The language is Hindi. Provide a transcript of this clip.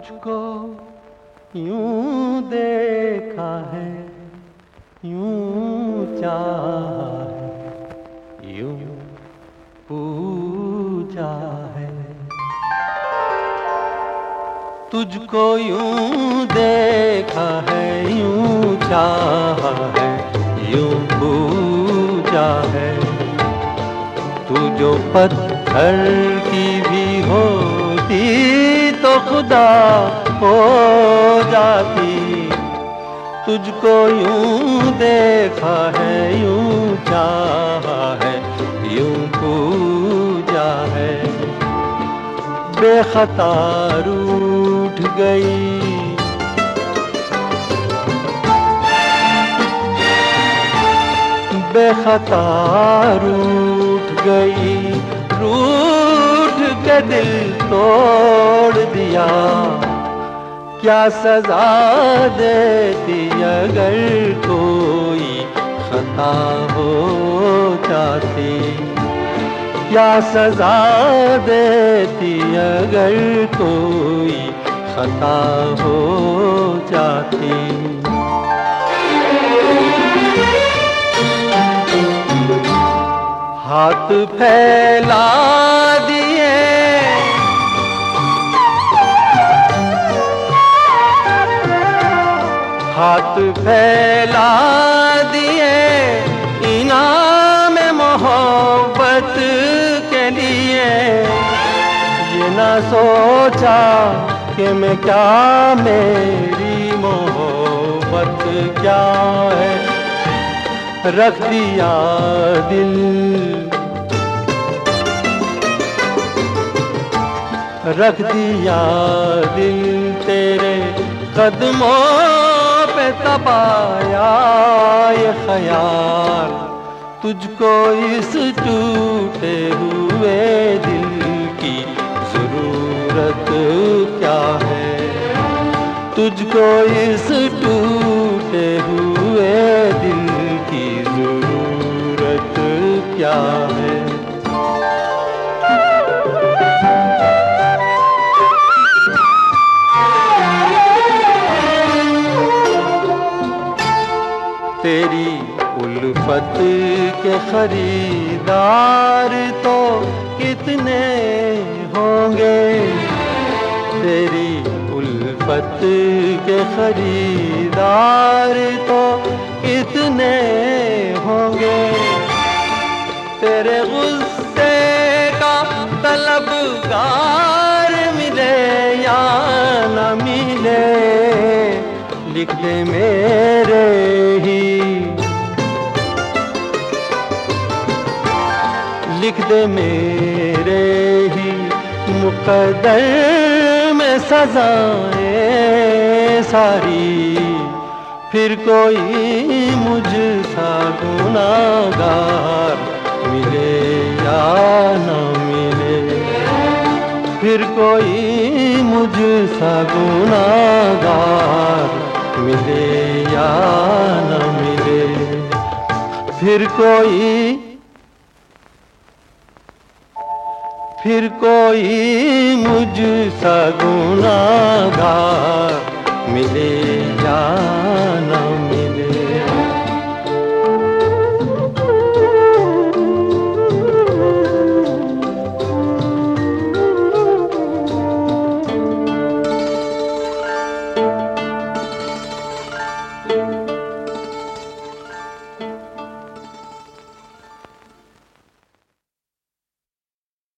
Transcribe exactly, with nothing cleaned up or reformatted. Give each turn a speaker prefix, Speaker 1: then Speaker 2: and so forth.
Speaker 1: तुझको यूं देखा है, यूं चाहा है, यूं पूजा है। तुझको यूं देखा है, यूं चाहा है, यूं पूजा है। तू जो पत्थर की भी होती तो खुदा हो जाती। तुझको यूं देखा है, यूं चाहा है, यूं पूजा है। बेखता रूठ गई बेखता रूठ गई, रूठ के दिल तोड़ दिया। क्या सजा देती अगर कोई खता हो जाती। क्या सजा देती अगर कोई खता हो जाती। हाथ फैला दिए हाथ फैला दिए इनाम मोहब्बत के लिए। ये ना सोचा कि मैं क्या, मेरी मोहब्बत क्या है। रख दिया दिल रख दिया दिल तेरे कदमों पे तपाया ये ख्याल। तुझको इस टूटे हुए दिल की जरूरत क्या है। तुझको इस टूटे हुए दिल की जरूरत क्या है। तेरी उल्फत के खरीदार तो कितने होंगे। तेरी उल्फत के खरीदार तो कितने होंगे। तेरे गुस्से का तलबगार मिले या न मिले, लिख दे मेरे ही लिख दे मेरे ही मुकद्दर में सजाएं सारी। फिर कोई मुझसा गुनाहगार मिले या न मिले। फिर कोई मुझसा गुनाहगार मिले या न मिले। फिर कोई फिर कोई मुझसा गुनाहगार मिले